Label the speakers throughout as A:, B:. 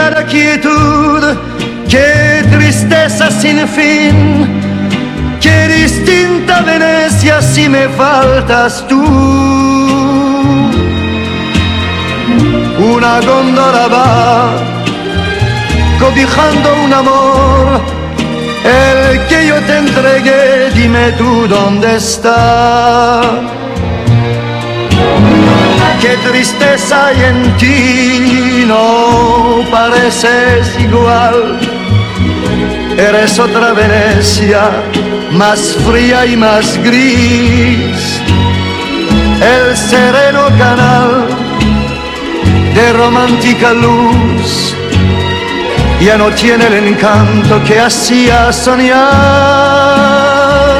A: cañada quietud, qué tristeza sin fin, qué distinta Venecia si me faltas tú. Una góndola va cobijando un amor, el que yo te entregué, dime tú dónde está. Qué tristeza hay en ti, no pareces igual. Eres otra Venecia, más fría y más gris. El sereno canal de romántica luz ya no tiene el encanto que hacía soñar.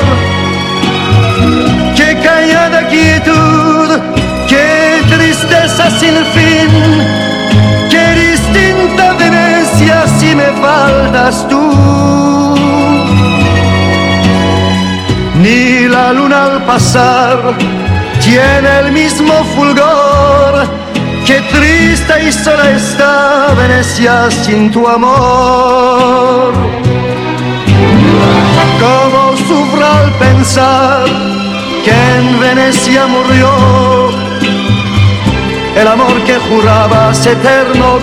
A: Qué callada quietud, qué tristeza sin fin, qué distinta Venecia si me faltas tú. Ni la luna al pasar tiene el mismo fulgor. Qué triste y sola está Venecia sin tu amor. Cómo sufro al pensar que en Venecia murió el amor que jurabas eterno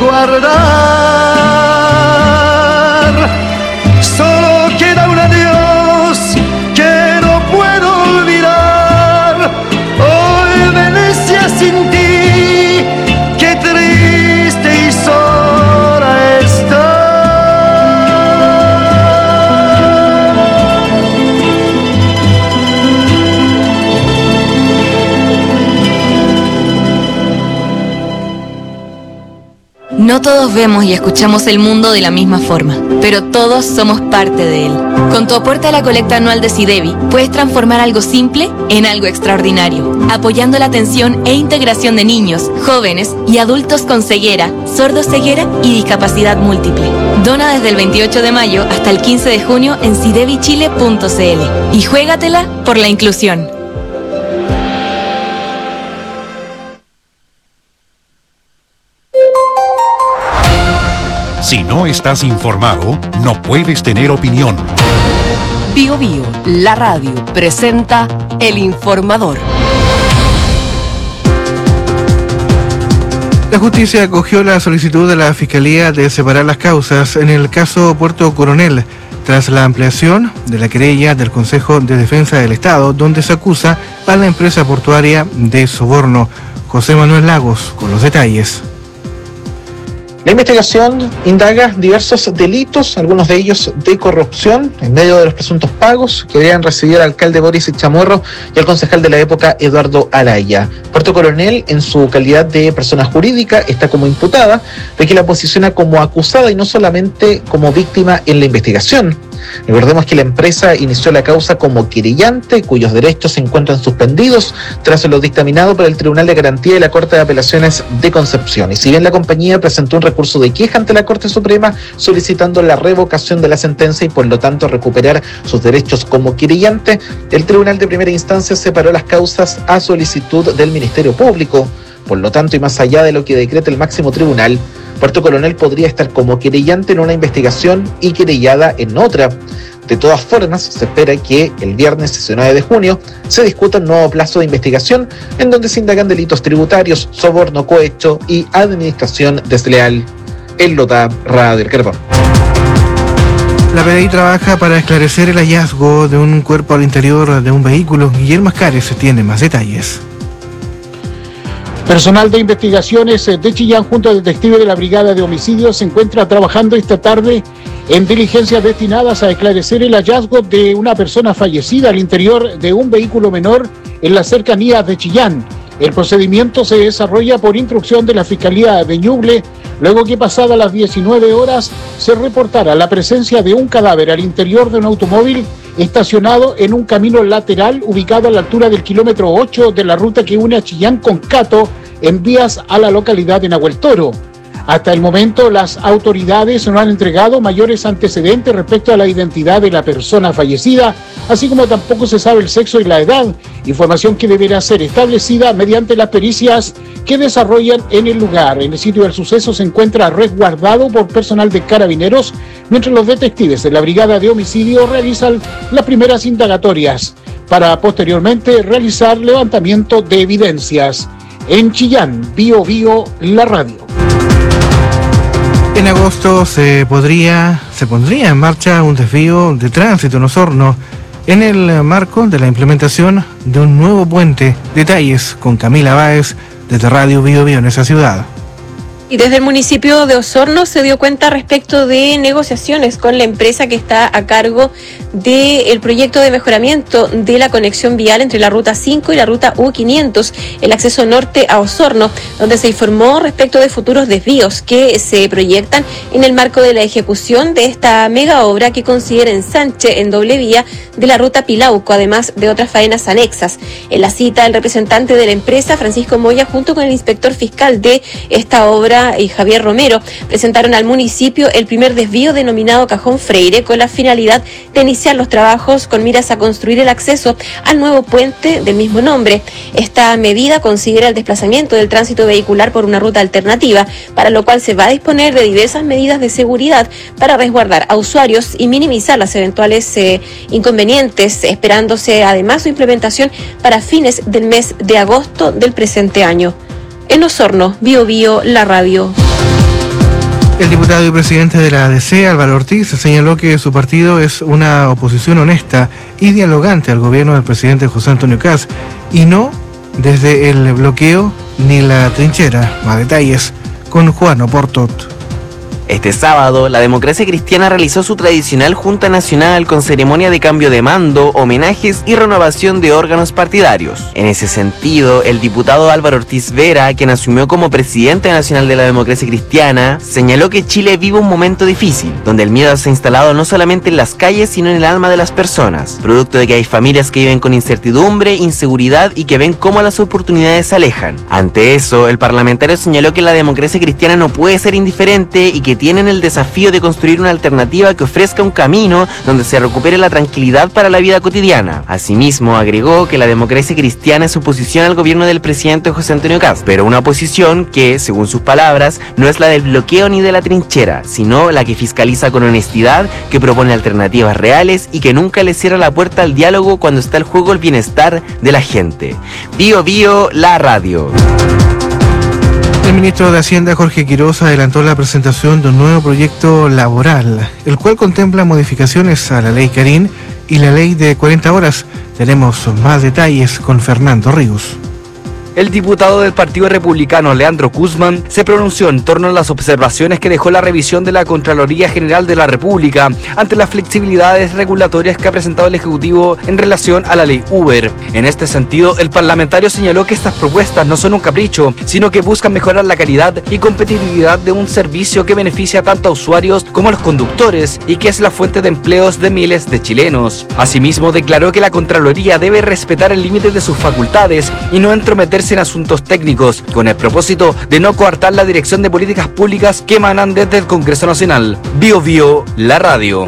A: guardar. Solo queda un adiós que no puedo olvidar. Hoy Venecia sin ti, qué triste y sola está.
B: No todos vemos y escuchamos el mundo de la misma forma, pero todos somos parte de él. Con tu aporte a la colecta anual de SIDEVI, puedes transformar algo simple en algo extraordinario, apoyando la atención e integración de niños, jóvenes y adultos con ceguera, sordoceguera y discapacidad múltiple. Dona desde el 28 de mayo hasta el 15 de junio en sidevichile.cl y juégatela por la inclusión.
C: Si no estás informado, no puedes tener opinión.
D: Bio Bio, la radio, presenta El Informador.
E: La justicia acogió la solicitud de la Fiscalía de separar las causas en el caso Puerto Coronel, tras la ampliación de la querella del Consejo de Defensa del Estado, donde se acusa a la empresa portuaria de soborno. José Manuel Lagos con los detalles.
F: La investigación indaga diversos delitos, algunos de ellos de corrupción, en medio de los presuntos pagos que habrían recibido al alcalde Boris Chamorro y al concejal de la época Eduardo Araya. Puerto Coronel, en su calidad de persona jurídica, está como imputada, de que la posiciona como acusada y no solamente como víctima en la investigación. Recordemos que la empresa inició la causa como querellante, cuyos derechos se encuentran suspendidos tras lo dictaminado por el Tribunal de Garantía de la Corte de Apelaciones de Concepción. Y si bien la compañía presentó un recurso de queja ante la Corte Suprema solicitando la revocación de la sentencia y por lo tanto recuperar sus derechos como querellante, el Tribunal de Primera Instancia separó las causas a solicitud del Ministerio Público. Por lo tanto, y más allá de lo que decreta el máximo tribunal, Puerto Coronel podría estar como querellante en una investigación y querellada en otra. De todas formas, se espera que el viernes 19 de junio se discuta un nuevo plazo de investigación en donde se indagan delitos tributarios, soborno, cohecho y administración desleal. El Lota, Radio El Carbón.
E: La PDI trabaja para esclarecer el hallazgo de un cuerpo al interior de un vehículo. Guillermo Ascares tiene más detalles.
G: Personal de investigaciones de Chillán junto al detective de la Brigada de Homicidios se encuentra trabajando esta tarde en diligencias destinadas a esclarecer el hallazgo de una persona fallecida al interior de un vehículo menor en las cercanías de Chillán. El procedimiento se desarrolla por instrucción de la Fiscalía de Ñuble, luego que pasadas las 19 horas se reportara la presencia de un cadáver al interior de un automóvil estacionado en un camino lateral ubicado a la altura del kilómetro 8 de la ruta que une a Chillán con Cato en vías a la localidad de Nahuel Toro. Hasta el momento, las autoridades no han entregado mayores antecedentes respecto a la identidad de la persona fallecida, así como tampoco se sabe el sexo y la edad, información que deberá ser establecida mediante las pericias que desarrollan en el lugar. En el sitio del suceso se encuentra resguardado por personal de Carabineros, mientras los detectives de la Brigada de Homicidio realizan las primeras indagatorias para posteriormente realizar levantamiento de evidencias. En Chillán, Bío Bío, la radio.
E: En agosto se pondría en marcha un desvío de tránsito en Osorno en el marco de la implementación de un nuevo puente. Detalles con Camila Báez desde Radio Bío Bío en esa ciudad.
H: Y desde el municipio de Osorno se dio cuenta respecto de negociaciones con la empresa que está a cargo del proyecto de mejoramiento de la conexión vial entre la Ruta 5 y la Ruta U500, el acceso norte a Osorno, donde se informó respecto de futuros desvíos que se proyectan en el marco de la ejecución de esta mega obra que considera ensanche en doble vía de la Ruta Pilauco, además de otras faenas anexas. En la cita, el representante de la empresa, Francisco Moya, junto con el inspector fiscal de esta obra, y Javier Romero, presentaron al municipio el primer desvío denominado Cajón Freire, con la finalidad de iniciar los trabajos con miras a construir el acceso al nuevo puente del mismo nombre. Esta medida considera el desplazamiento del tránsito vehicular por una ruta alternativa, para lo cual se va a disponer de diversas medidas de seguridad para resguardar a usuarios y minimizar las eventuales inconvenientes, esperándose además su implementación para fines del mes de agosto del presente año. En Osorno, Bío Bío, la radio.
E: El diputado y presidente de la ADC, Álvaro Ortiz, señaló que su partido es una oposición honesta y dialogante al gobierno del presidente José Antonio Kast, y no desde el bloqueo ni la trinchera. Más detalles con Juan Oportot.
I: Este sábado, la Democracia Cristiana realizó su tradicional Junta Nacional con ceremonia de cambio de mando, homenajes y renovación de órganos partidarios. En ese sentido, el diputado Álvaro Ortiz Vera, quien asumió como presidente nacional de la Democracia Cristiana, señaló que Chile vive un momento difícil, donde el miedo se ha instalado no solamente en las calles, sino en el alma de las personas, producto de que hay familias que viven con incertidumbre, inseguridad y que ven cómo las oportunidades se alejan. Ante eso, el parlamentario señaló que la Democracia Cristiana no puede ser indiferente y que tienen el desafío de construir una alternativa que ofrezca un camino donde se recupere la tranquilidad para la vida cotidiana. Asimismo, agregó que la Democracia Cristiana es oposición al gobierno del presidente José Antonio Kast, pero una oposición que, según sus palabras, no es la del bloqueo ni de la trinchera, sino la que fiscaliza con honestidad, que propone alternativas reales y que nunca le cierra la puerta al diálogo cuando está en juego el bienestar de la gente. Bío Bío, la radio.
E: El ministro de Hacienda, Jorge Quiroz, adelantó la presentación de un nuevo proyecto laboral, el cual contempla modificaciones a la ley Carín y la ley de 40 horas. Tenemos más detalles con Fernando Ríos.
J: El diputado del Partido Republicano, Leandro Guzmán, se pronunció en torno a las observaciones que dejó la revisión de la Contraloría General de la República ante las flexibilidades regulatorias que ha presentado el Ejecutivo en relación a la ley Uber. En este sentido, el parlamentario señaló que estas propuestas no son un capricho, sino que buscan mejorar la calidad y competitividad de un servicio que beneficia tanto a usuarios como a los conductores y que es la fuente de empleos de miles de chilenos. Asimismo, declaró que la Contraloría debe respetar el límite de sus facultades y no entrometerse en asuntos técnicos, con el propósito de no coartar la dirección de políticas públicas que emanan desde el Congreso Nacional. Bío Bío, la radio.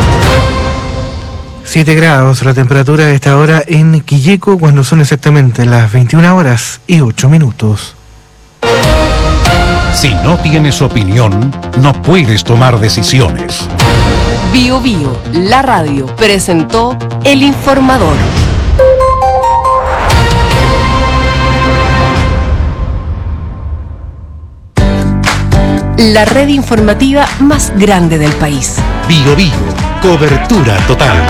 E: 7 grados la temperatura de esta hora en Quilleco, cuando son exactamente las 21 horas y 8 minutos.
C: Si no tienes opinión, no puedes tomar decisiones.
D: Bío Bío, la radio, presentó El Informador. La red informativa más grande del país.
C: Bío Bío, cobertura total.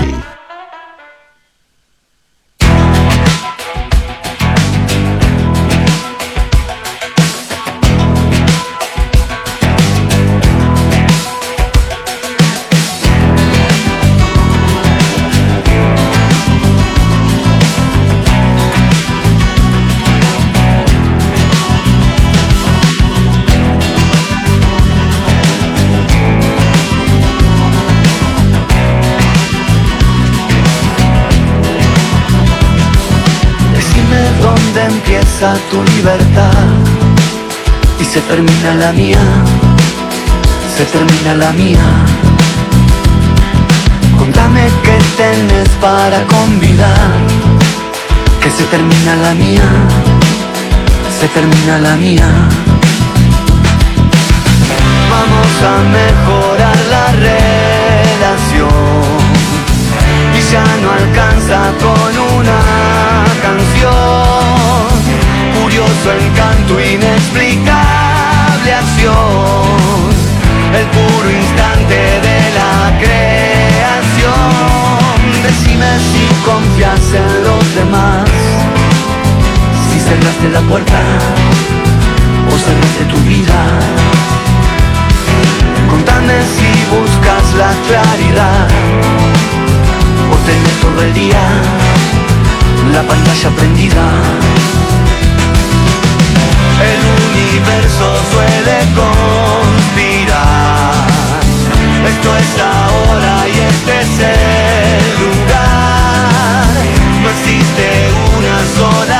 A: Tu libertad
K: y se termina la mía, se termina la mía. Contame qué tenés para convidar, que se termina la mía, se termina la mía. Vamos a mejorar la relación y ya no alcanza con una canción. Curioso encanto, inexplicable acción, el puro instante de la creación. Decime si confías en los demás, si cerraste la puerta o cerraste tu vida. Contame si buscas la claridad o tenés todo el día la pantalla prendida. El universo suele conspirar, esto es ahora y este es el lugar. No existe una sola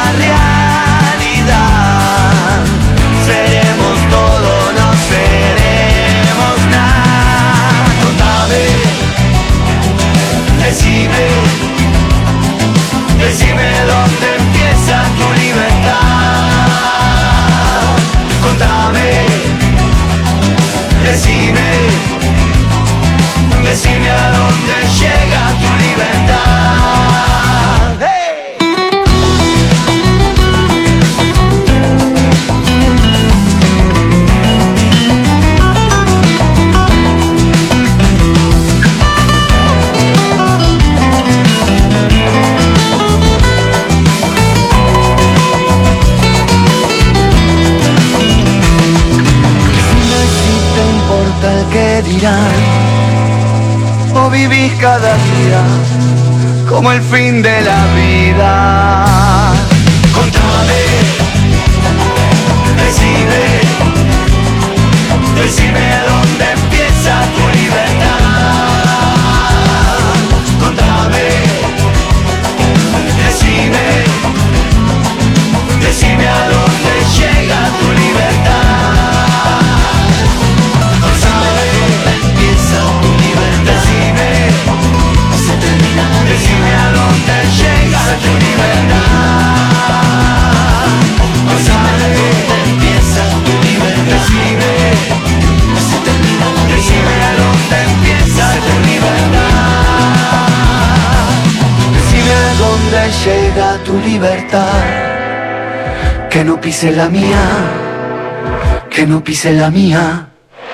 K: realidad, seremos todo, no seremos nada. Contame, decime, decime dónde empieza tu libertad. Contame, decime, decime a dónde llega tu libertad. ¡Hey! El que dirán, o vivís cada día como el fin de la vida. Contame, decime, decime dónde empieza tu libertad. Contame, decime, decime a dónde llega tu libertad. Decime a dónde llega tu libertad. Decime dónde empieza tu libertad. Decime a dónde empieza tu libertad. Decime a dónde llega tu libertad. Que no pise la mía, que no pise la mía.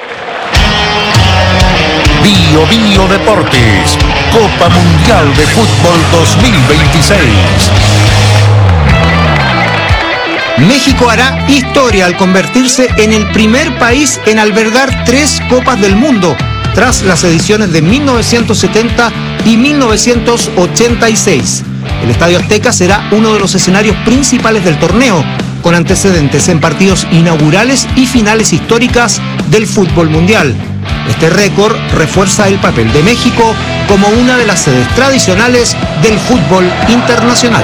C: Bio Bio Deportes, Copa Mundial de Fútbol 2026.
L: México hará historia al convertirse en el primer país en albergar 3 Copas del Mundo, tras las ediciones de 1970 y 1986. El Estadio Azteca será uno de los escenarios principales del torneo, con antecedentes en partidos inaugurales y finales históricas del fútbol mundial. Este récord refuerza el papel de México como una de las sedes tradicionales del fútbol internacional.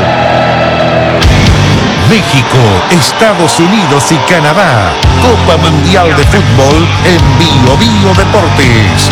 C: México, Estados Unidos y Canadá. Copa Mundial de Fútbol en Bio Bio Deportes.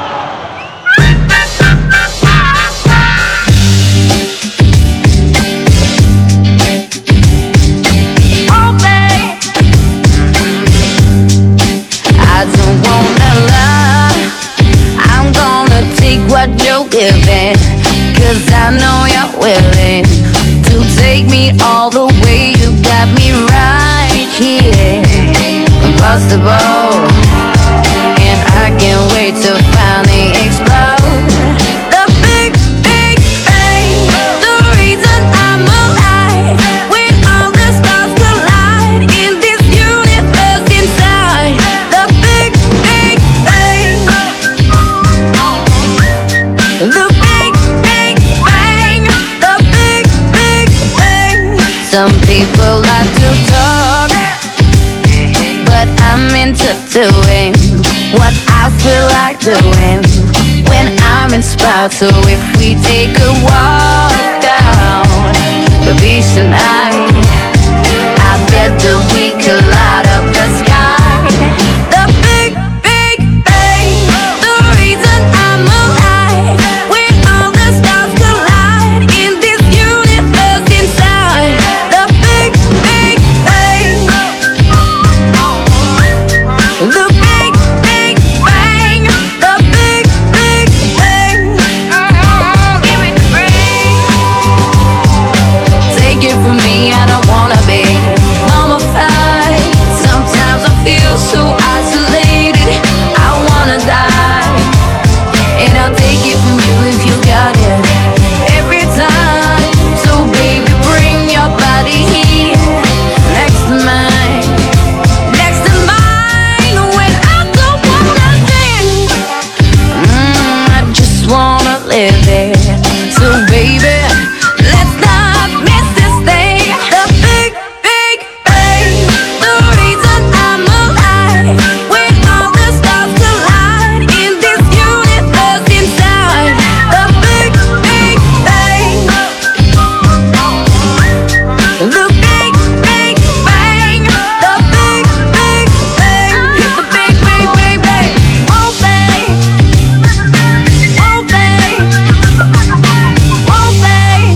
M: What you're giving, 'cause I know you're willing to take me all the way. You got me right here, impossible, and I can't wait to finally explode. The big, big bang, the reason I'm alive. When all the stars collide in this universe inside. The big, big bang. The big, big bang, the big, big bang. Some people like to talk, but I'm into doing what I feel like doing when I'm inspired. So if we take a walk down the beach tonight, I bet that we could light up the sky. live there. So baby, let's not miss this thing. The big, big bang, the reason I'm alive. When all the stars collide in this universe inside. The big, big bang. The big, big bang. The big, big bang. It's the big, big, big bang. Oh bang. Oh bang. Oh bang.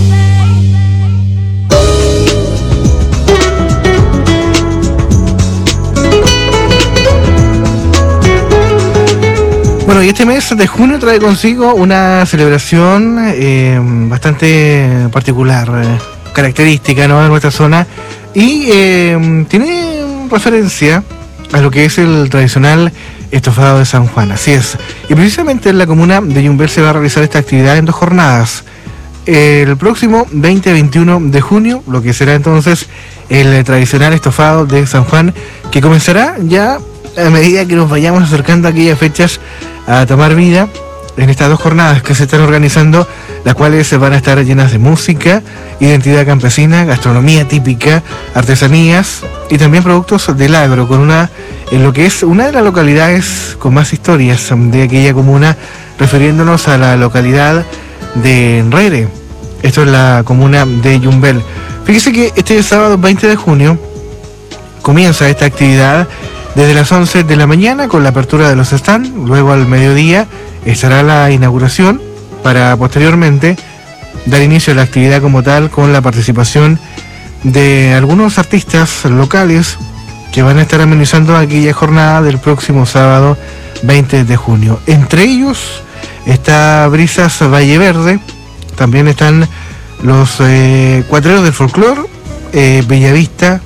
E: Bueno, y este mes de junio trae consigo una celebración bastante particular, característica, ¿no?, de nuestra zona, y tiene referencia a lo que es el tradicional estofado de San Juan. Así es. Y precisamente en la comuna de Yumbel se va a realizar esta actividad en 2 jornadas. El próximo 20-21 de junio, lo que será entonces el tradicional estofado de San Juan, que comenzará ya a medida que nos vayamos acercando a aquellas fechas a tomar vida en estas 2 jornadas que se están organizando, las cuales se van a estar llenas de música, identidad campesina, gastronomía típica, artesanías y también productos del agro, con en lo que es una de las localidades con más historias de aquella comuna, refiriéndonos a la localidad de Enrere. Esto es la comuna de Yumbel. Fíjese que este sábado 20 de junio comienza esta actividad desde las 11 de la mañana con la apertura de los stands. Luego al mediodía estará la inauguración para posteriormente dar inicio a la actividad como tal, con la participación de algunos artistas locales que van a estar amenizando aquella jornada del próximo sábado 20 de junio. Entre ellos está Brisas Valle Verde, también están los Cuatreros del Folclor, Bellavista,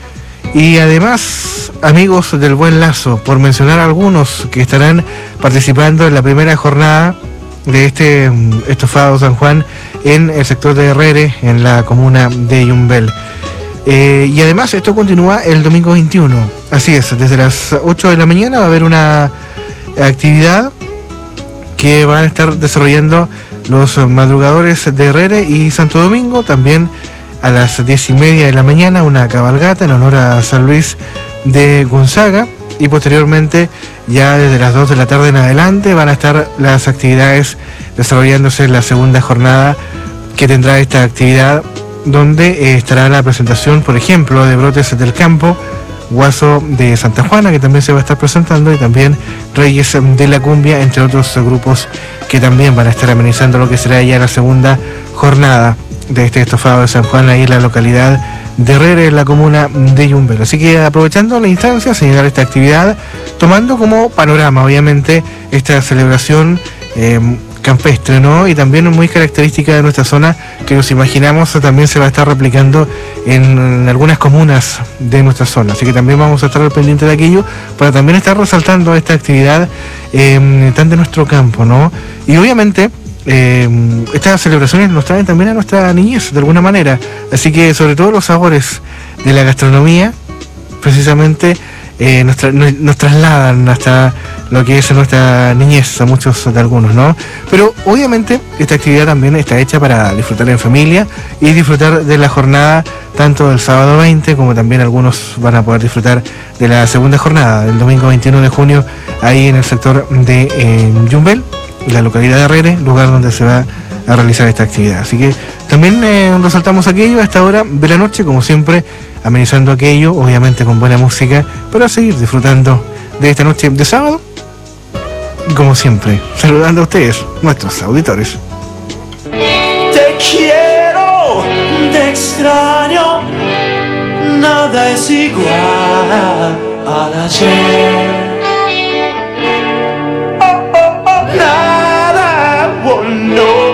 E: y además Amigos del Buen Lazo, por mencionar algunos que estarán participando en la primera jornada de este estofado San Juan en el sector de Herrere, en la comuna de Yumbel. Y además esto continúa el domingo 21, así es, desde las 8 de la mañana va a haber una actividad que van a estar desarrollando los madrugadores de Herrere y Santo Domingo. También a las 10:30 de la mañana una cabalgata en honor a San Luis de Gonzaga, y posteriormente ya desde las 2 de la tarde en adelante van a estar las actividades desarrollándose en la segunda jornada que tendrá esta actividad, donde estará la presentación, por ejemplo, de Brotes del Campo, Guaso de Santa Juana, que también se va a estar presentando, y también Reyes de la Cumbia, entre otros grupos que también van a estar amenizando lo que será ya la segunda jornada de este estofado de San Juan, ahí en la localidad de Herrere, en la comuna de Yumbel. Así que aprovechando la instancia, señalar esta actividad, tomando como panorama, obviamente, esta celebración campestre, ¿no?, y también muy característica de nuestra zona, que nos imaginamos también se va a estar replicando en algunas comunas de nuestra zona. Así que también vamos a estar al pendiente de aquello, para también estar resaltando esta actividad tan de nuestro campo, ¿no? Y obviamente estas celebraciones nos traen también a nuestra niñez de alguna manera, así que sobre todo los sabores de la gastronomía precisamente nos trasladan hasta lo que es nuestra niñez, a muchos de algunos, ¿no? Pero obviamente esta actividad también está hecha para disfrutar en familia y disfrutar de la jornada tanto del sábado 20 como también algunos van a poder disfrutar de la segunda jornada del domingo 21 de junio ahí en el sector de Yumbel, la localidad de Herrere, lugar donde se va a realizar esta actividad. Así que también resaltamos aquello a esta hora de la noche, como siempre, amenizando aquello, obviamente con buena música, para seguir disfrutando de esta noche de sábado. Y como siempre, saludando a ustedes, nuestros auditores.
K: Te quiero, te extraño, nada es igual al ayer. Nada, oh no.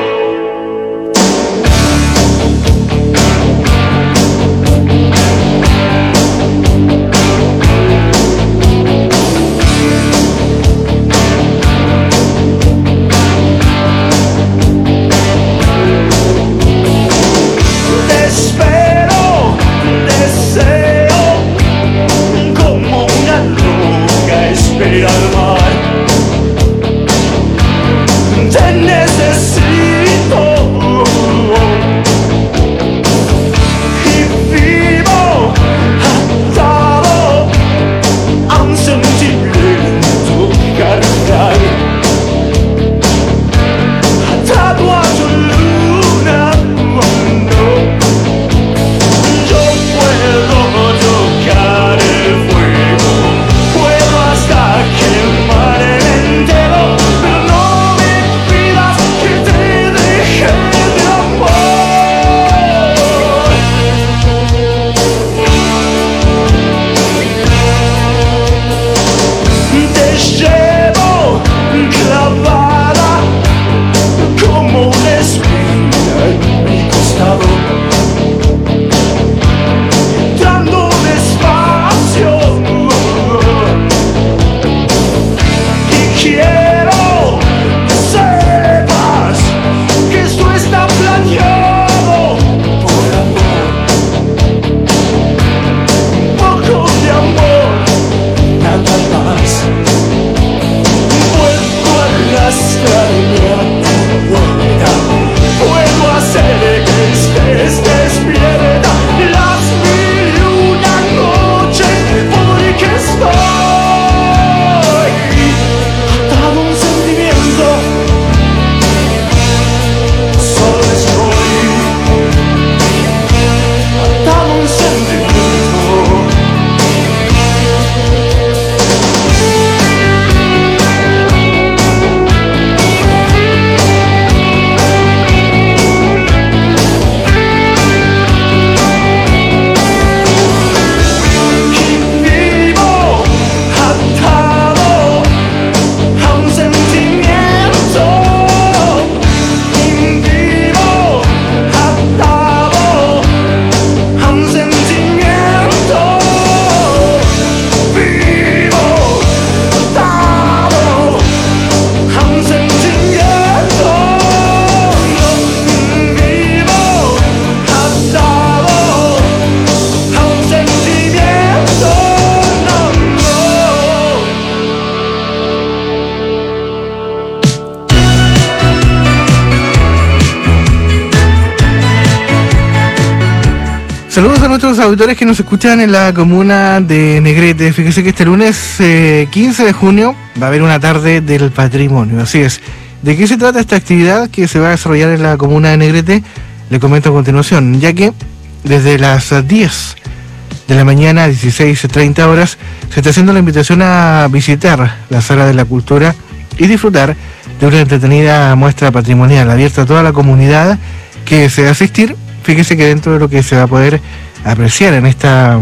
K: Te espero, deseo como una roca
E: Saludos a nuestros auditores que nos escuchan en la comuna de Negrete. Fíjese que este lunes 15 de junio va a haber una tarde del patrimonio. Así es. ¿De qué se trata esta actividad que se va a desarrollar en la comuna de Negrete? Le comento a continuación, ya que desde las 10 de la mañana a 16:30 horas se está haciendo la invitación a visitar la Sala de la Cultura y disfrutar de una entretenida muestra patrimonial abierta a toda la comunidad que desea asistir. Fíjese que dentro de lo que se va a poder apreciar en esta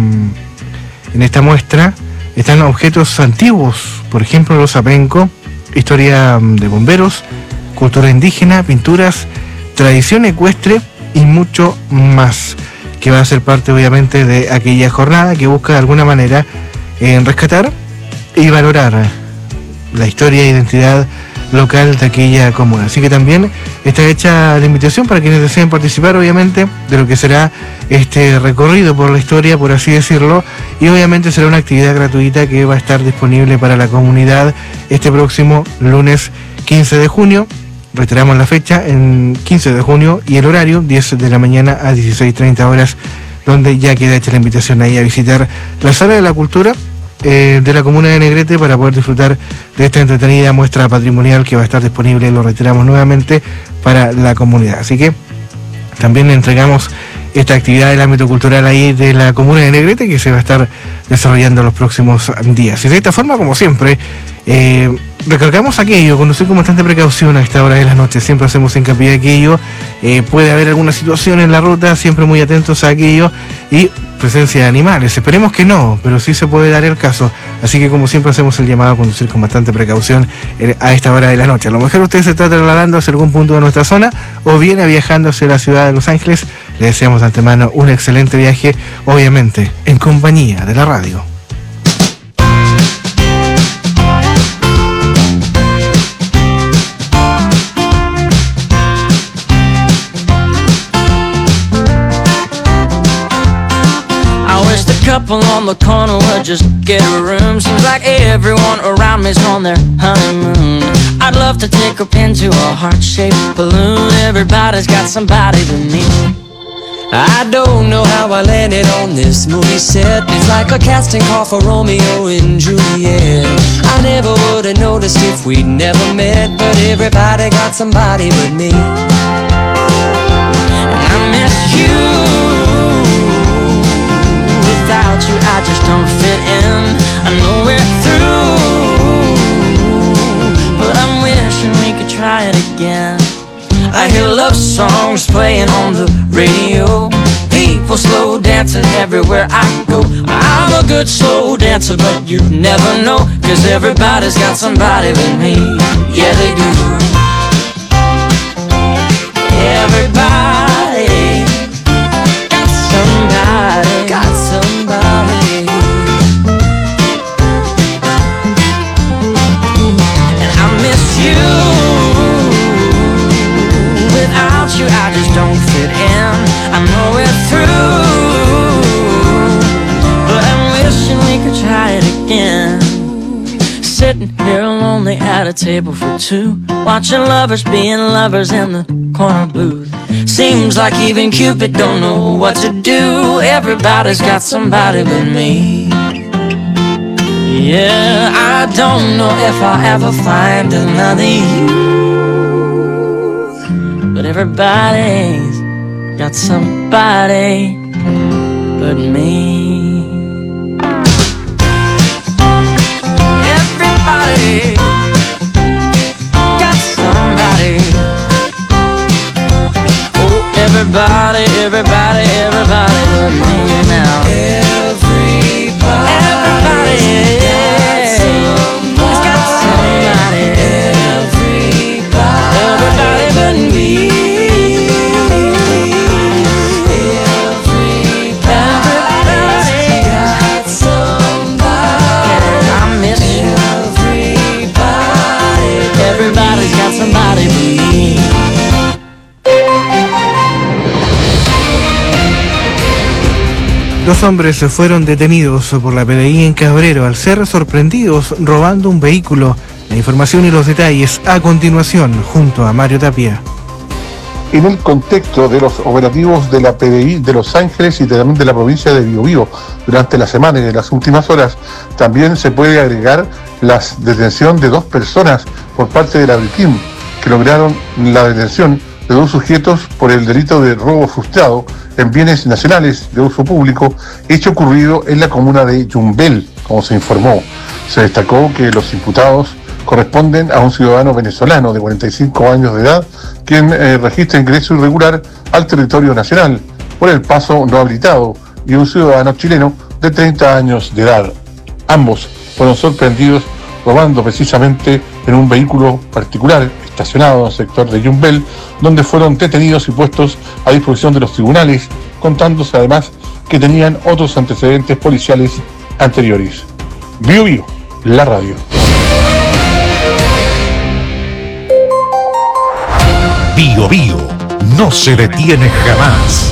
E: muestra están objetos antiguos, por ejemplo los apenco, historia de bomberos, cultura indígena, pinturas, tradición ecuestre y mucho más, que va a ser parte obviamente de aquella jornada que busca de alguna manera rescatar y valorar la historia e identidad local de aquella comuna. Así que también está hecha la invitación para quienes deseen participar, obviamente, de lo que será este recorrido por la historia, por así decirlo, y obviamente será una actividad gratuita que va a estar disponible para la comunidad este próximo lunes 15 de junio. Reiteramos la fecha, en 15 de junio, y el horario, 10 de la mañana a 16:30 horas, donde ya queda hecha la invitación ahí a visitar la Sala de la Cultura de la comuna de Negrete para poder disfrutar de esta entretenida muestra patrimonial que va a estar disponible, lo reiteramos nuevamente, para la comunidad. Así que también le entregamos esta actividad del ámbito cultural ahí de la comuna de Negrete que se va a estar desarrollando los próximos días. Y de esta forma, como siempre, recalcamos aquello, conducir con bastante precaución a esta hora de la noche, siempre hacemos hincapié de aquello, puede haber alguna situación en la ruta, siempre muy atentos a aquello, y presencia de animales, esperemos que no, pero sí se puede dar el caso, así que como siempre hacemos el llamado a conducir con bastante precaución a esta hora de la noche. A lo mejor usted se está trasladando hacia algún punto de nuestra zona o viene viajando hacia la ciudad de Los Ángeles, le deseamos de antemano un excelente viaje, obviamente en compañía de la radio.
N: Couple on the corner would just get a room. Seems like everyone around me's on their honeymoon. I'd love to take a pin to a heart-shaped balloon. Everybody's got somebody to meet. I don't know how I landed on this movie set. It's like a casting call for Romeo and Juliet. I never would have noticed if we'd never met, but everybody got somebody but me. And I miss you. Without you I just don't fit in. I know we're through, but I'm wishing we could try it again. I hear love songs playing on the radio, people slow dancing everywhere I go. I'm a good slow dancer, but you never know, 'cause everybody's got somebody but me. Yeah, they do. Everybody got somebody, got somebody. And I miss you. Without you I just don't fit in. I know we're through, but I'm wishing we could try it again. Sitting here lonely at a table for two, watching lovers being lovers in the corner booth. Seems like even Cupid don't know what to do. Everybody's got somebody but me. Yeah, I don't know if I'll ever find another you, but everybody's got somebody but me. Everybody got somebody. Oh, everybody, everybody, everybody but me now. Everybody, got somebody. Everybody but me.
E: Dos hombres fueron detenidos por la PDI en Cabrero al ser sorprendidos robando un vehículo. La información y los detalles a continuación junto a Mario Tapia.
O: en el contexto de los operativos de la PDI de Los Ángeles y también de la provincia de Biobío durante la semana y en las últimas horas. También se puede agregar la detención de 2 personas por parte de la BRICIM, que lograron la detención de 2 sujetos por el delito de robo frustrado en bienes nacionales de uso público, hecho ocurrido en la comuna de Yumbel, como se informó. Se destacó que los imputados corresponden a un ciudadano venezolano de 45 años de edad, quien registra ingreso irregular al territorio nacional por el paso no habilitado, y un ciudadano chileno de 30 años de edad. Ambos fueron sorprendidos robando precisamente en un vehículo particular estacionado en el sector de Yumbel, donde fueron detenidos y puestos a disposición de los tribunales, contándose además que tenían otros antecedentes policiales anteriores. Bio Bio, la radio.
C: Bio Bio no se detiene jamás.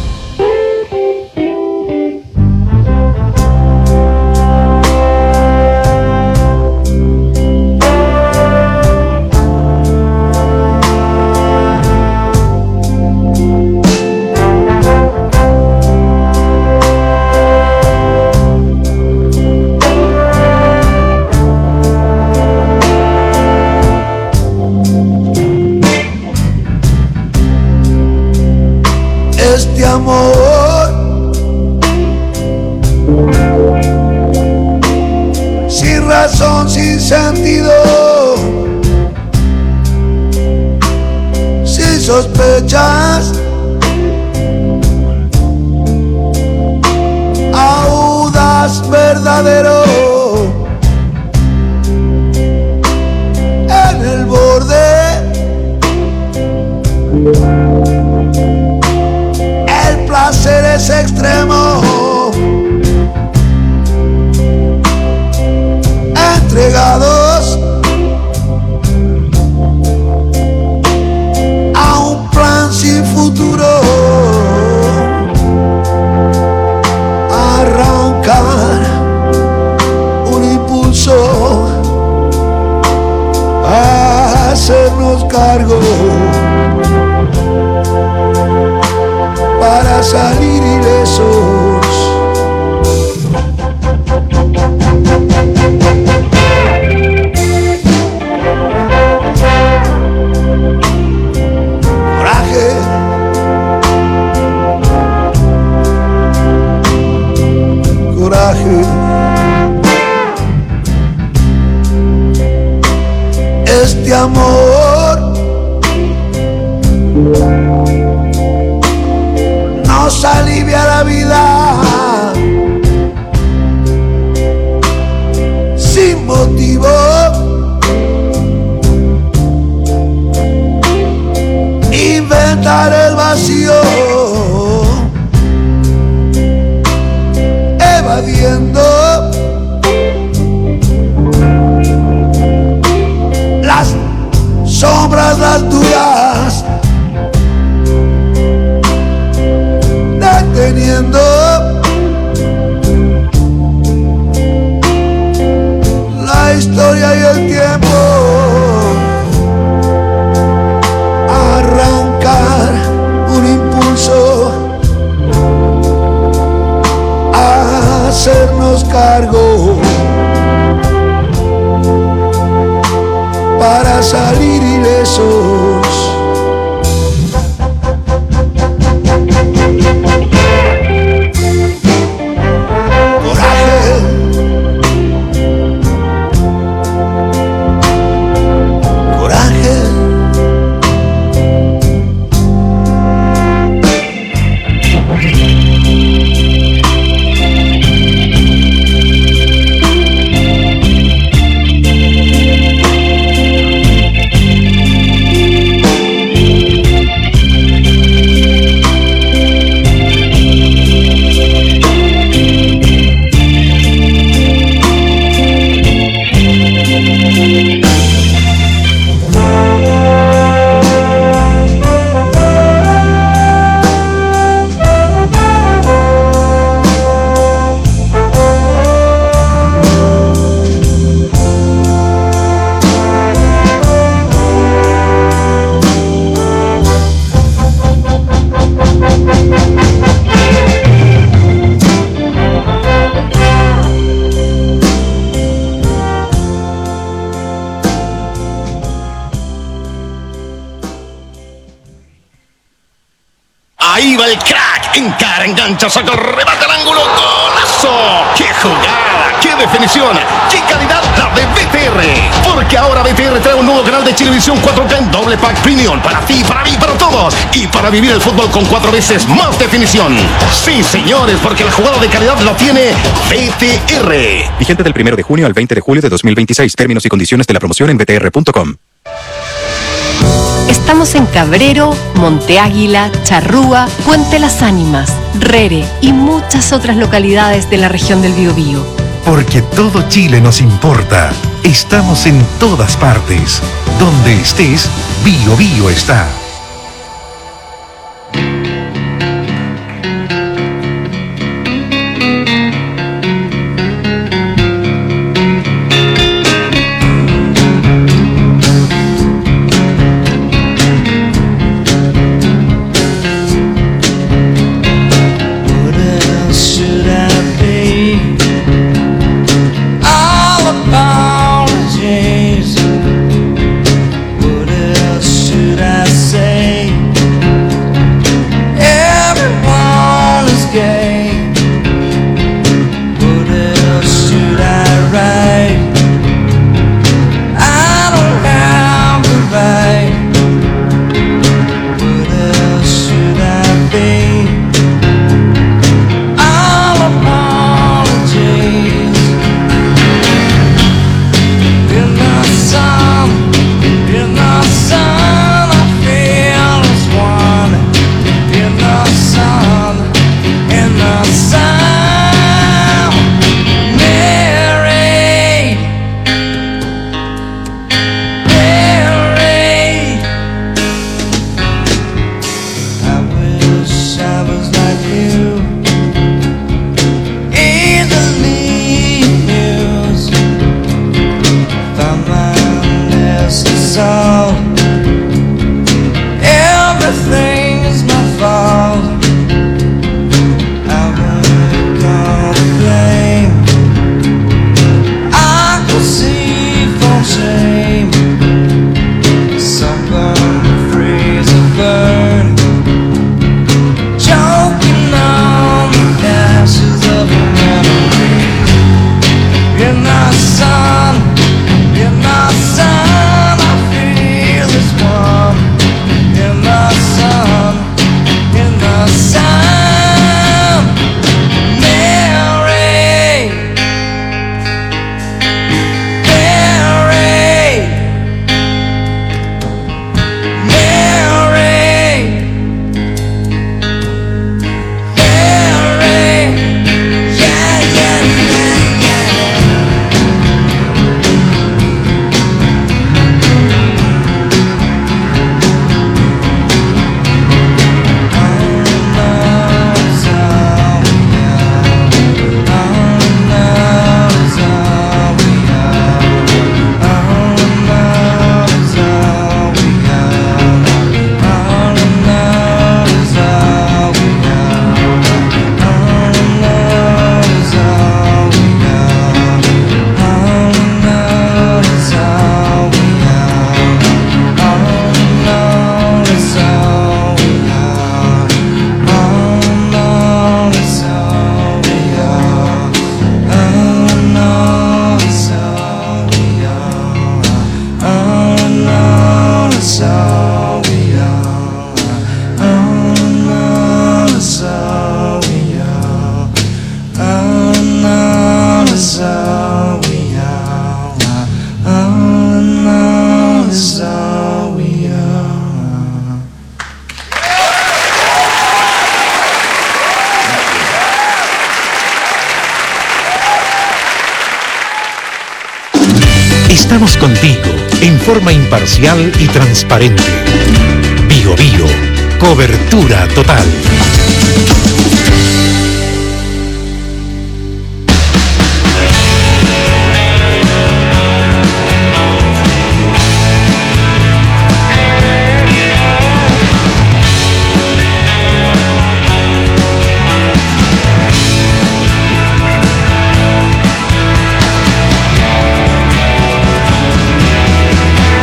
A: Este amor sin razón, sin sentido, sin sospechas, audaz, verdadero, en el borde. El placer es extremo, entregados a un plan sin futuro, arrancar un impulso, a hacernos cargo para salir ilesos. Coraje, coraje. Este amor nos alivia la vida sin motivo, inventar el vacío, evadiendo las sombras, las dudas, deteniendo la historia y el tiempo, arrancar un impulso, a hacernos cargo para salir ilesos.
P: arriba el crack. Encara, engancha, saca el remate al ángulo. ¡Golazo! ¡Qué jugada! ¡Qué definición! ¡Qué calidad la de BTR! Porque ahora BTR trae un nuevo canal de Chilevisión 4K en doble pack premium. Para ti, para mí, para todos. Y para vivir el fútbol con 4 veces más definición. Sí, señores, porque la jugada de calidad lo tiene BTR.
Q: Vigente del 1 de junio al 20 de julio de 2026. Términos y condiciones de la promoción en btr.com.
D: Estamos en Cabrero, Monte Águila, Charrúa, Puente Las Ánimas, Rere y muchas otras localidades de la región del Biobío.
C: Porque todo Chile nos importa. Estamos en todas partes. Donde estés, Biobío está. Estamos contigo en forma imparcial y transparente. Biobío, cobertura total.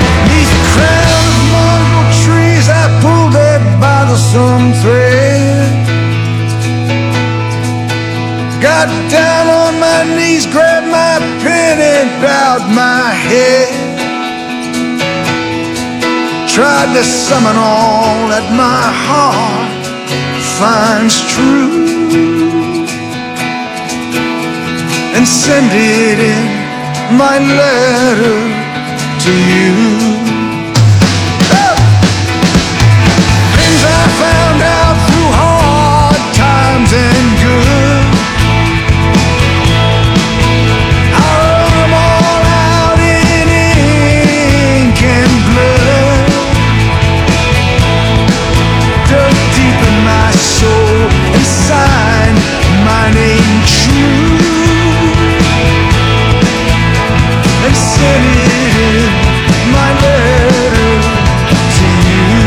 A: Some thread
R: got down on my knees, grabbed my pen and bowed my head. Tried to summon all that my heart finds true and send it in my letter to you. Things I found out through hard times and good, I wrote them all out in ink and blood. Dug deep in my soul and signed my name true and sent it in my letter to you.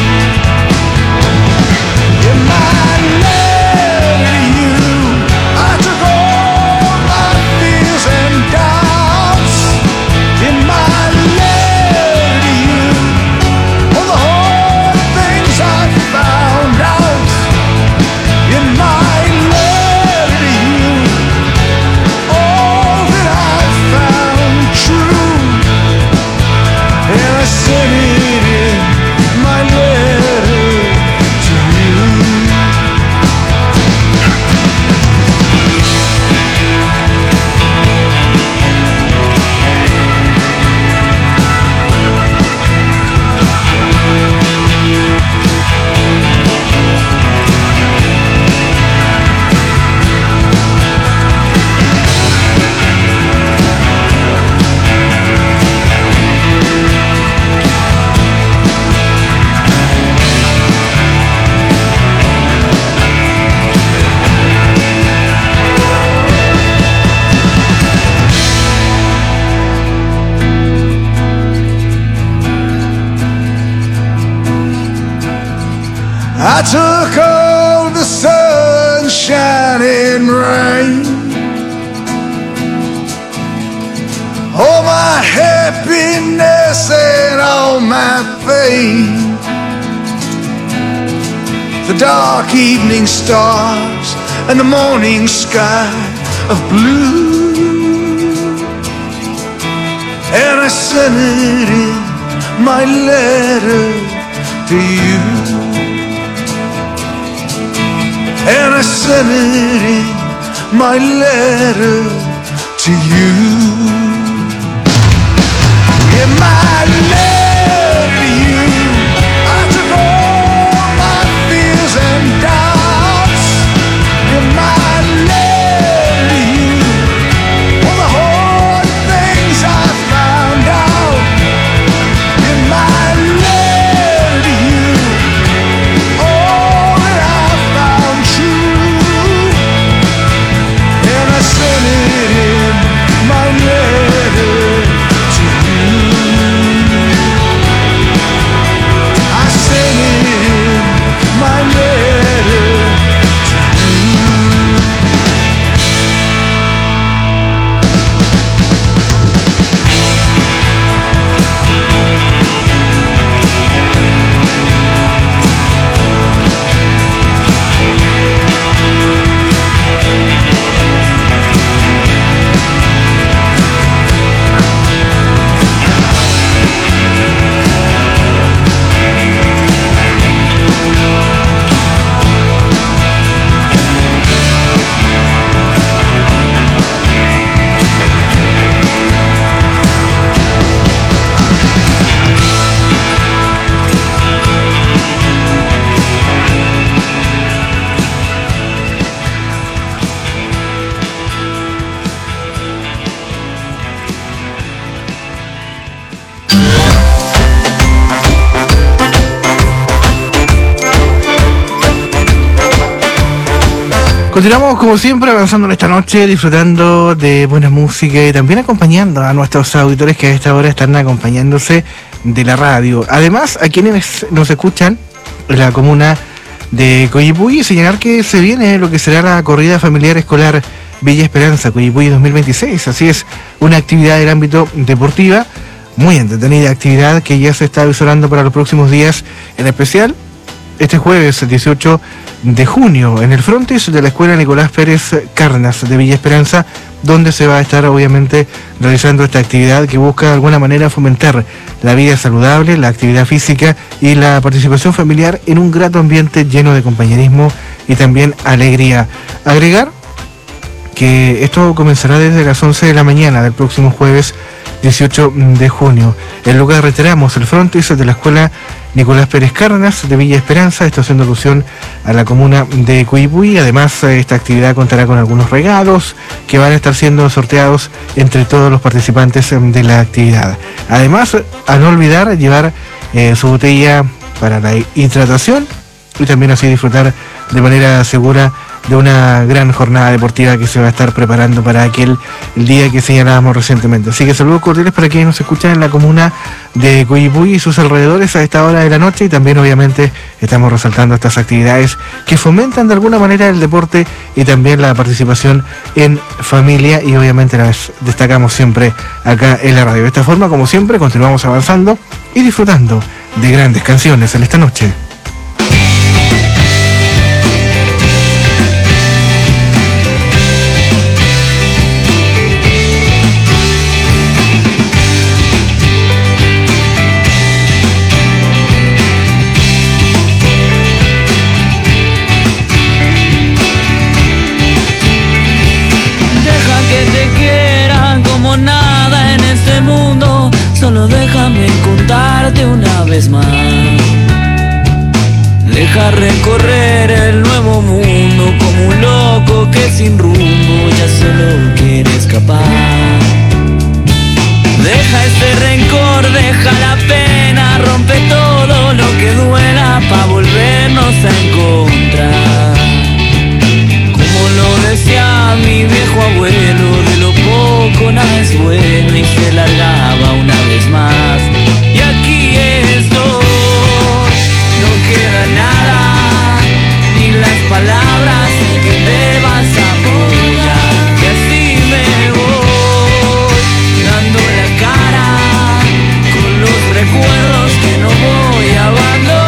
R: In my letter to you, I took all my fears and doubts. In my letter to you, all the hard things I found out. In my letter to you, all that I found true, and I sent it in my letter to you. I took all the sunshine and rain, all my happiness and all my pain, the dark evening stars and the morning sky of blue, and I sent it in my letter to you. And I sent it in my letter to you. In my letter to you, I took all my fears and doubts. In my letter to you, all the hard things I found out. In my letter to you, all that I found true, and I sent it in my letter to you. I sent it in my letter to you.
E: Continuamos como siempre avanzando en esta noche, disfrutando de buena música y también acompañando a nuestros auditores que a esta hora están acompañándose de la radio. Además, a quienes nos escuchan en la comuna de Coyipulli, señalar que se viene lo que será la corrida familiar escolar Villa Esperanza Coyipulli 2026. Así es, una actividad del ámbito deportiva, muy entretenida actividad que ya se está avisorando para los próximos días, en especial este jueves 18 de junio en el frontis de la Escuela Nicolás Pérez Carnas de Villa Esperanza, donde se va a estar obviamente realizando esta actividad que busca de alguna manera fomentar la vida saludable, la actividad física y la participación familiar en un grato ambiente lleno de compañerismo y también alegría. Agregar que esto comenzará desde las 11 de la mañana del próximo jueves 18 de junio. El lugar, reiteramos, el frontis de la Escuela Nicolás Pérez Cárdenas de Villa Esperanza, esto haciendo alusión a la comuna de Coyipulli. Además, esta actividad contará con algunos regalos que van a estar siendo sorteados entre todos los participantes de la actividad. Además, a no olvidar llevar su botella para la hidratación y también así disfrutar de manera segura de una gran jornada deportiva que se va a estar preparando para el día que señalábamos recientemente. Así que saludos cordiales para quienes nos escuchan en la comuna de Coyipulli y sus alrededores a esta hora de la noche, y también obviamente estamos resaltando estas actividades que fomentan de alguna manera el deporte y también la participación en familia, y obviamente las destacamos siempre acá en la radio. De esta forma, como siempre, continuamos avanzando y disfrutando de grandes canciones en esta noche.
N: Solo déjame contarte una vez más. Deja recorrer el nuevo mundo como un loco que sin rumbo ya solo quiere escapar. Deja ese rencor, deja la pena, rompe todo lo que duela pa' volvernos a encontrar. Como lo decía mi viejo abuelo, de lo poco nada es bueno, y se largaba una vez más. Y aquí estoy, no queda nada, ni las palabras que me vas a apoyar. Y así me voy, dando la cara, con los recuerdos que no voy a abandonar.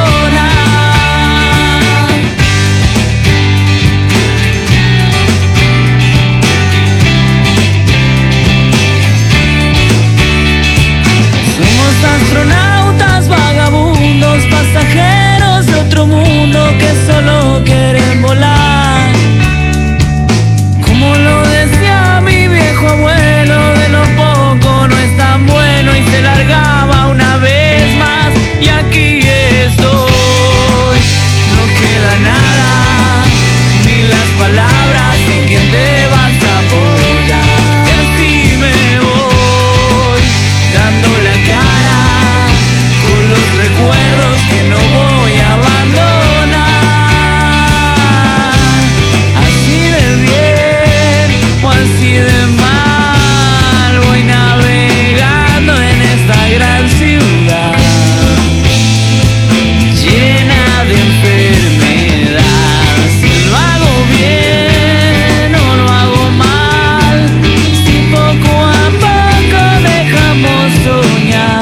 N: Astronautas, vagabundos, pasajeros de otro mundo que solo quieren volar. Como lo decía mi viejo abuelo, de lo poco no es tan bueno, y se largaba una vez más. Y aquí estoy, no queda nada, ni las palabras en quien te vas a apoyar. Y así me voy, dando la cara, los recuerdos que no voy a abandonar. Así de bien o así de mal, voy navegando en esta gran ciudad llena de enfermedad. Si lo hago bien o lo hago mal, si poco a poco dejamos soñar.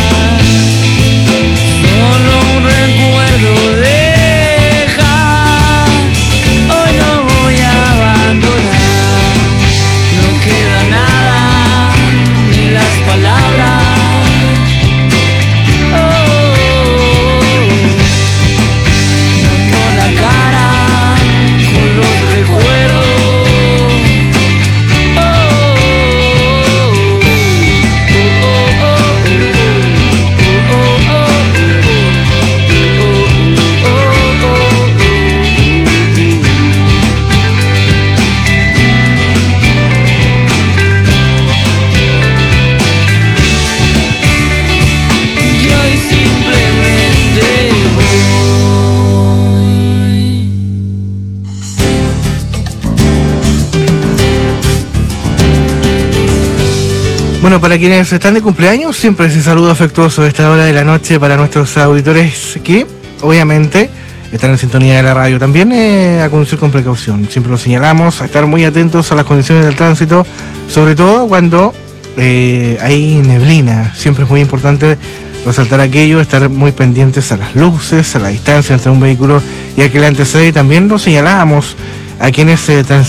E: Bueno, para quienes están de cumpleaños, siempre ese saludo afectuoso a esta hora de la noche para nuestros auditores que, obviamente, están en sintonía de la radio. También a conducir con precaución, siempre lo señalamos, a estar muy atentos a las condiciones del tránsito, sobre todo cuando hay neblina. Siempre es muy importante resaltar aquello, estar muy pendientes a las luces, a la distancia entre un vehículo y aquel antecede. Y también lo señalábamos a quienes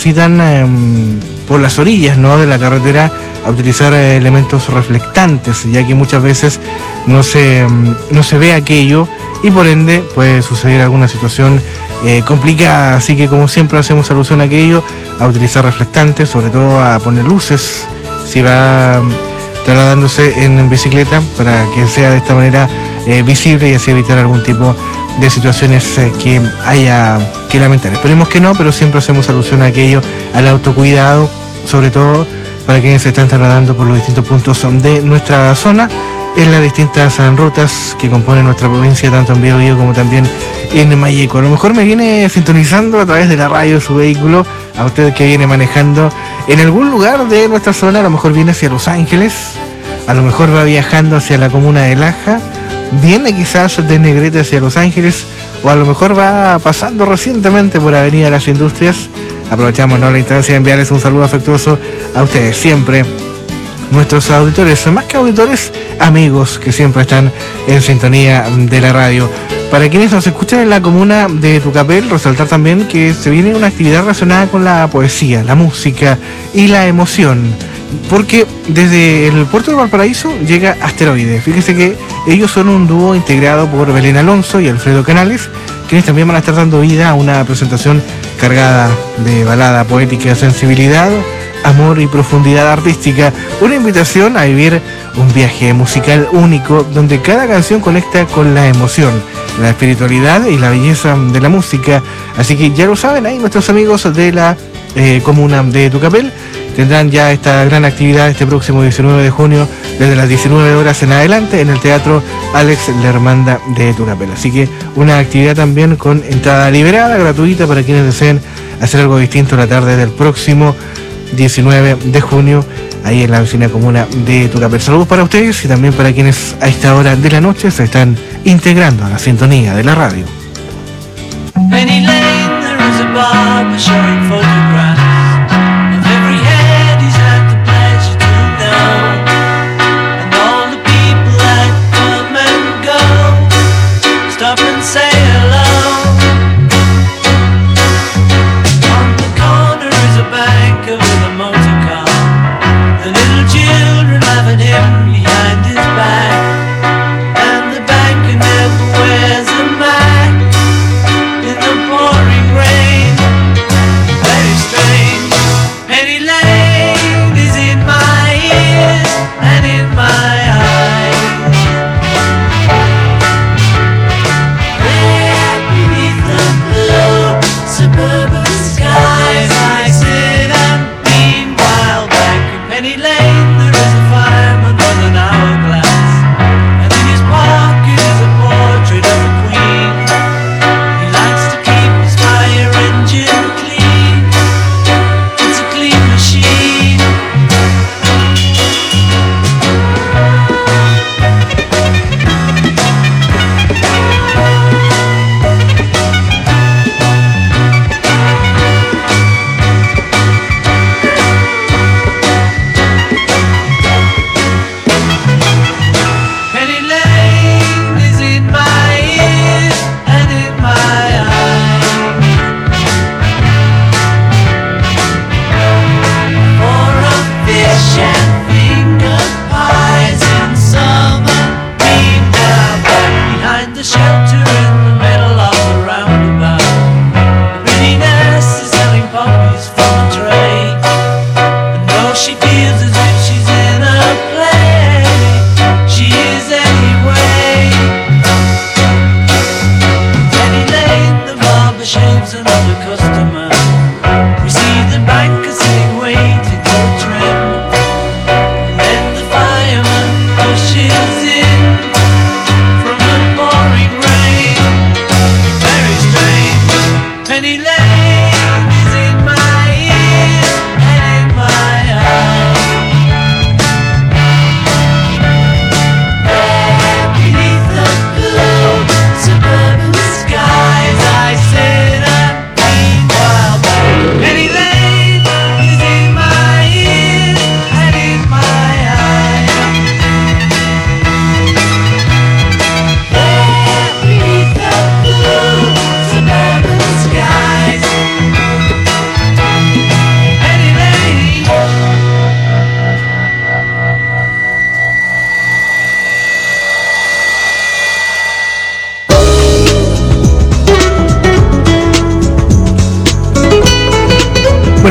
E: transitan por las orillas, ¿no?, de la carretera, a utilizar elementos reflectantes, ya que muchas veces no se ve aquello y por ende puede suceder alguna situación complicada. Así que, como siempre, hacemos alusión a aquello, a utilizar reflectantes, sobre todo a poner luces si va trasladándose en bicicleta, para que sea de esta manera visible y así evitar algún tipo de situaciones que haya que lamentar. Esperemos que no, pero siempre hacemos alusión a aquello, al autocuidado, sobre todo para quienes se están trasladando por los distintos puntos de nuestra zona, en las distintas rutas que componen nuestra provincia, tanto en Biobío como también en Malleco. A lo mejor me viene sintonizando a través de la radio su vehículo, a usted que viene manejando en algún lugar de nuestra zona, a lo mejor viene hacia Los Ángeles, a lo mejor va viajando hacia la comuna de Laja, viene quizás de Negrete hacia Los Ángeles, o a lo mejor va pasando recientemente por Avenida Las Industrias. Aprovechamos, ¿no?, la instancia de enviarles un saludo afectuoso a ustedes, siempre nuestros auditores, más que auditores, amigos que siempre están en sintonía de la radio. Para quienes nos escuchan en la comuna de Tucapel, resaltar también que se viene una actividad relacionada con la poesía, la música y la emoción, porque desde el puerto de Valparaíso llega Asteroide. Fíjese que ellos son un dúo integrado por Belén Alonso y Alfredo Canales, quienes también van a estar dando vida a una presentación cargada de balada poética, sensibilidad, amor y profundidad artística. Una invitación a vivir un viaje musical único, donde cada canción conecta con la emoción, la espiritualidad y la belleza de la música. Así que ya lo saben, ahí nuestros amigos de la comuna de Tucapel tendrán ya esta gran actividad este próximo 19 de junio, desde las 19 horas en adelante, en el Teatro Alex Lermanda de Tucapel. Así que una actividad también con entrada liberada, gratuita, para quienes deseen hacer algo distinto la tarde del próximo 19 de junio, ahí en la vecina comuna de Tucapel. Saludos para ustedes y también para quienes a esta hora de la noche se están integrando a la sintonía de la radio.
R: Penny Lane, there is a barber showing photographs of every head he's had the pleasure to know, and all the people that come and go, stop and say hello. On the corner is a banker with a motor car, the little children laughing him behind his back, and the banker never wears a mask in the pouring rain. Very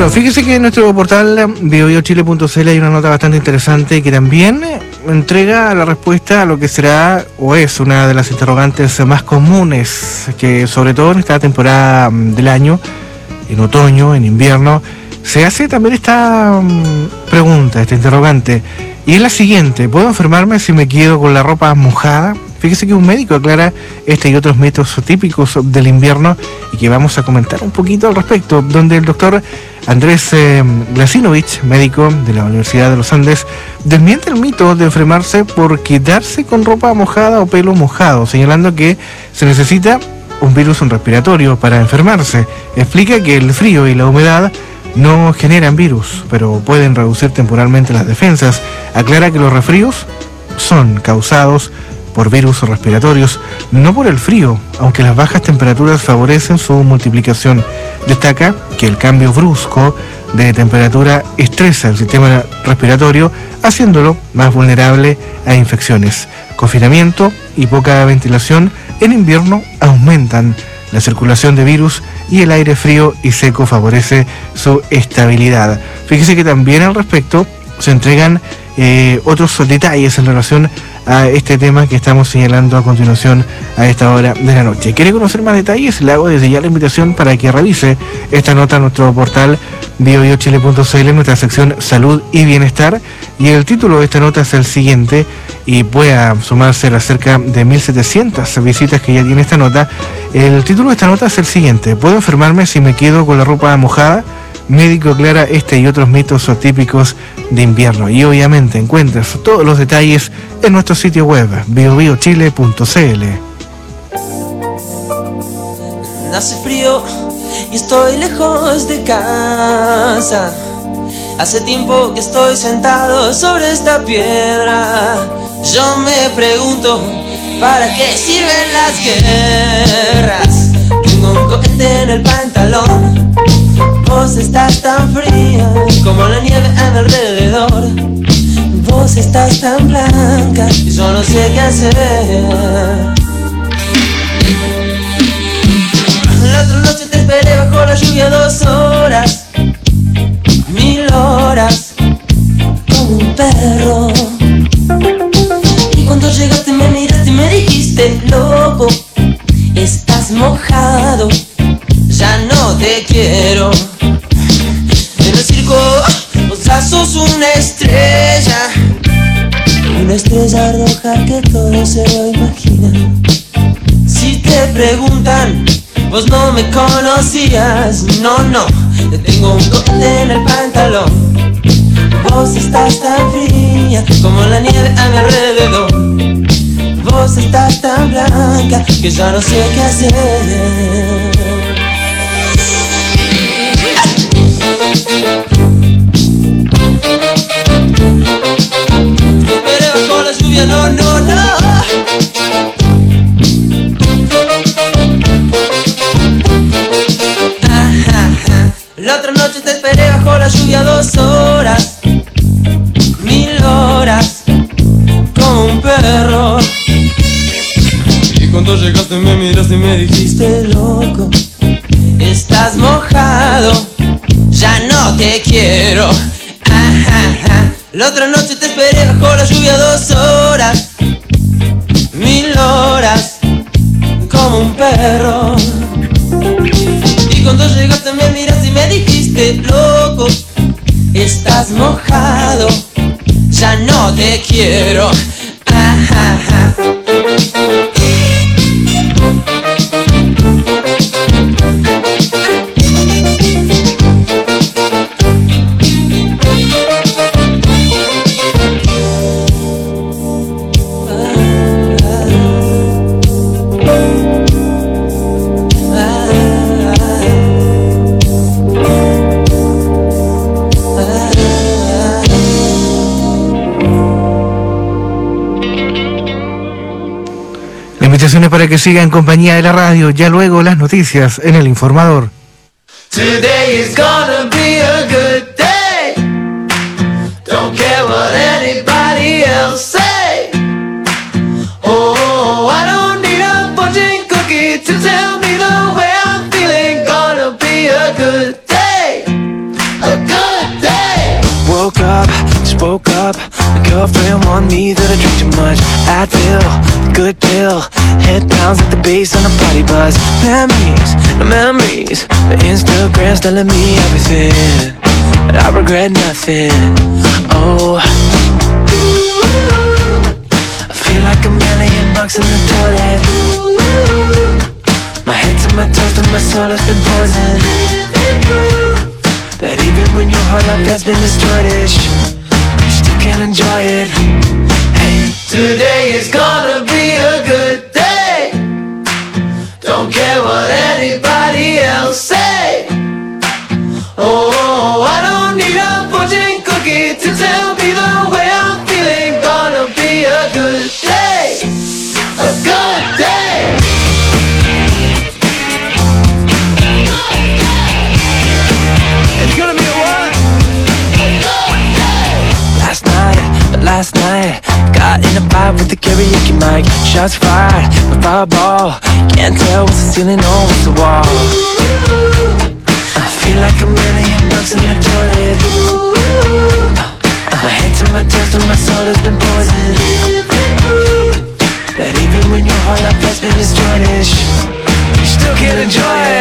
E: Bueno, fíjese que en nuestro portal biobiochile.cl hay una nota bastante interesante que también entrega la respuesta a lo que será o es una de las interrogantes más comunes que sobre todo en esta temporada del año, en otoño, en invierno, se hace también esta pregunta, esta interrogante, y es la siguiente: ¿puedo enfermarme si me quedo con la ropa mojada? Fíjese que un médico aclara este y otros mitos típicos del invierno y que vamos a comentar un poquito al respecto, donde el doctor Andrés Glasinovich, médico de la Universidad de los Andes, desmiente el mito de enfermarse por quedarse con ropa mojada o pelo mojado, señalando que se necesita un virus respiratorio para enfermarse. Explica que el frío y la humedad no generan virus, pero pueden reducir temporalmente las defensas. Aclara que los resfríos son causados por virus respiratorios, no por el frío, aunque las bajas temperaturas favorecen su multiplicación. Destaca que el cambio brusco de temperatura estresa el sistema respiratorio, haciéndolo más vulnerable a infecciones. Confinamiento y poca ventilación en invierno aumentan la circulación de virus y el aire frío y seco favorece su estabilidad. Fíjese que también al respecto se entregan otros detalles en relación a este tema que estamos señalando a continuación a esta hora de la noche. ¿Quiere conocer más detalles? Le hago desde ya la invitación para que revise esta nota en nuestro portal biobiochile.cl, en nuestra sección Salud y Bienestar, y el título de esta nota es el siguiente, y pueda sumarse a las cerca de 1.700 visitas que ya tiene esta nota. El título de esta nota es el siguiente: ¿puedo enfermarme si me quedo con la ropa mojada? Médico aclara este y otros mitos típicos de invierno. Y obviamente encuentras todos los detalles en nuestro sitio web biobiochile.cl.
S: Hace frío y estoy lejos de casa. Hace tiempo que estoy sentado sobre esta piedra. Yo me pregunto, ¿para qué sirven las guerras? Tengo un cohete en el pantalón. Vos estás tan fría como la nieve a mi alrededor. Vos estás tan blanca y yo no sé qué hacer. La otra noche te esperé bajo la lluvia 2 horas, 1000 horas, como un perro. Y cuando llegaste me miraste y me dijiste: loco, estás mojado, ya no te quiero. En el circo vos ya sos una estrella roja que todo se lo imagina. Si te preguntan, vos no me conocías, no, te tengo un cohete en el pantalón. Vos estás tan fría como la nieve a mi alrededor. Vos estás tan blanca que ya no sé qué hacer. Esperé bajo la lluvia, no. La otra noche te esperé bajo la lluvia 2 horas, 1000 horas, como un perro. Y cuando llegaste me miraste y me dijiste: loco, estás mojado, ya no te quiero. La otra noche te esperé bajo la lluvia 2 horas, 1000 horas, como un perro. Y cuando llegaste me miraste y me dijiste: loco, estás mojado, ya no te quiero.
E: Invitaciones para que siga en compañía de la radio. Ya luego las noticias en El Informador.
R: Today is gonna be a good day. Don't care what anybody else say. Oh, I don't need a fortune cookie to tell me the way I'm feeling. Gonna be a good day.
S: good pill. Head bounce at the bass on a party bus. Memories, no memories. The Instagram's telling me everything, but I regret nothing. Oh, I feel like $1 million in the toilet. My head to my toes and my soul has been poisoned. That even when your heart up has been destroyed, you still can't enjoy it. Hey, today is gonna be a good day. Don't care what anybody else say. Oh, I don't need a fortune cookie to tell me the way I'm feeling. Gonna be a good day, a good day. It's gonna be a what? Last night, got in a vibe with the karaoke mic. Shots fired, my fireball. Can't tell what's the ceiling or what's the wall. I feel like $1 million in the toilet. My head to my toes and my soul has been poisoned. That even when your heart up has been destroyed, you still can't enjoy it.